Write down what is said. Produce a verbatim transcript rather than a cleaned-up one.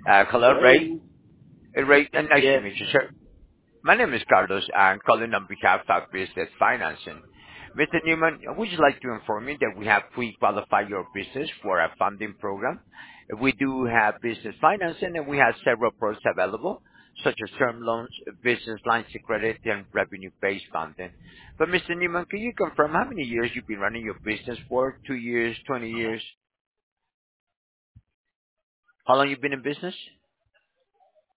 Uh, hello, Ray. Hello. Uh, Ray, uh, nice to Yes. meet you, sir. My name is Carlos. I'm calling on behalf of Business Financing. Mister Newman, would you like to inform me that we have pre-qualified your business for a funding program? We do have business financing, and we have several products available, such as term loans, business lines of credit, and revenue-based funding. But Mister Newman, can you confirm how many years you've been running your business for? Two years, twenty years? How long you been in business?